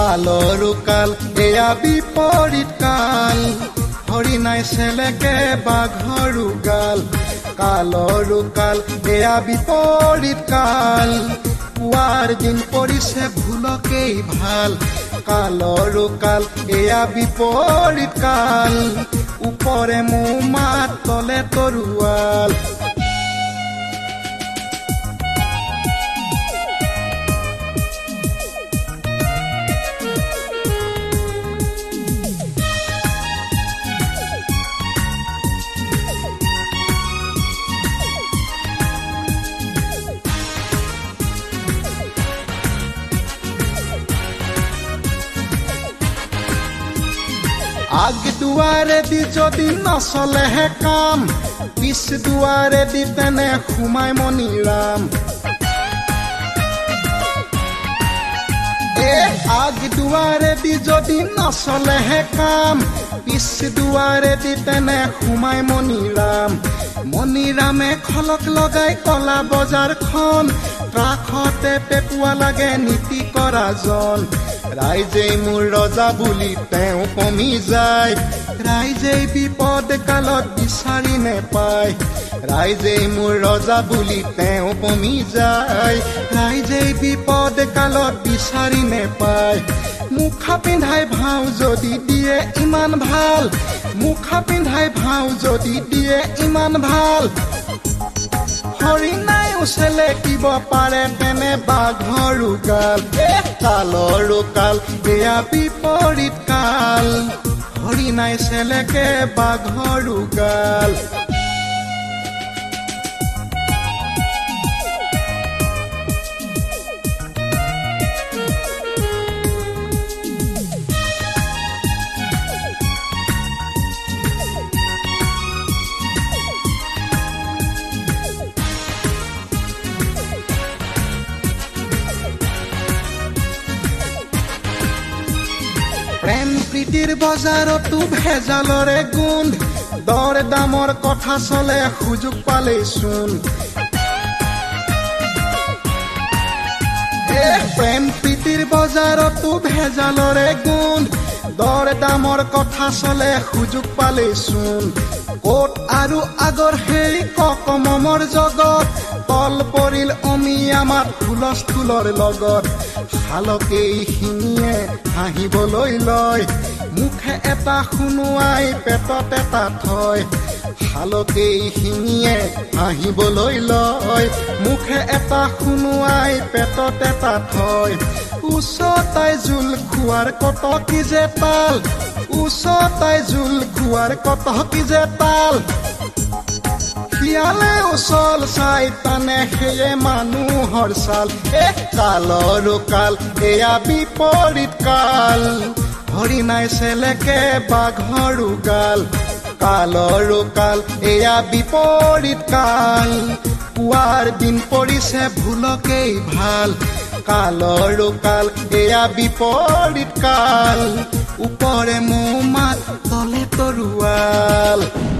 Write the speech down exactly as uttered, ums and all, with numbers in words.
কালৰো কাল এয়া বিপৰীত কাল হৰি নাই চেলেকে বাঘৰো গাল কালৰো কাল এয়া বিপৰীত কাল পুৱাৰ দিন পৰিছে ভুলকেই ভাল কালৰো কাল এয়া বিপৰীত কাল উপৰে মোমাত তলে তৰুৱাল আগ দুৱাৰে দি যদি নচলেহে কাম পিছ দুৱাৰে দি তেনে সোমাই মণিৰাম এ আগ দুৱাৰে দি যদি নচলেহে কাম পিছ দুৱাৰে দি তেনে সোমাই মণিৰাম মণিৰামে খলক লগাই কলা বজাৰখন কাষতে পেপুৱা লাগে নীতি কৰা জন ৰাইজেই মোৰ ৰজা বুলি তেওঁ কমি যায় ৰাইজেই বিপদ কালত বিচাৰি নেপায় ৰাইজেই মোৰ ৰজা বুলি তেওঁ কমি যায় ৰাইজেই বিপদ কালত বিচাৰি নেপায় মুখা পিন্ধাই ভাও যদি দিয়ে ইমান ভাল মুখা পিন্ধাই ভাও যদি দিয়ে ইমান ভাল হৰি নাই উচেলে কিব পাৰে তেনে বাঘৰো গাল কালৰো কাল এয়া বিপৰীত কাল হৰি নাই চেলেকে বাঘৰো গাল প্ৰেম প্ৰীতিৰ বজাৰতো ভেজালৰে গোন্ধ দৰ দামৰ কথা চলে সুযোগ পালেই চোন প্ৰেম প্ৰীতিৰ বজাৰতো ভেজালৰে গোন্ধ দৰ দামৰ কথা চলে সুযোগ পালেই চোন ক'ত আৰু আগৰ সেই ককমমৰ জগত তল পৰিল অমি আমাৰ হুলস্থুলৰ লগত শালকেই শিঙিয়ে হাঁহিবলৈ লয় মুখে এটা শুনোৱাই পেটত এটা থয় শালকেই শিঙিয়ে হাঁহিবলৈ লয় মুখে এটা শুনোৱাই পেটত এটা থয় উচতাই জোল খোৱাৰ কটকি যে তাল উচতাই জোল খোৱাৰ কটকি যে তাল শিয়ালে উচল চাই টানে সেয়ে মানুহৰ ছাল এ কালৰো কাল এয়া বিপৰীত কাল হৰি নাই চেলেকে বাঘৰো গাল কালৰো কাল এয়া বিপৰীত কাল পুৱাৰ দিন পৰিছে ভুলকেই ভাল কালৰো কাল এয়া বিপৰীত কাল উপৰে মোমাত তলে তৰুৱাল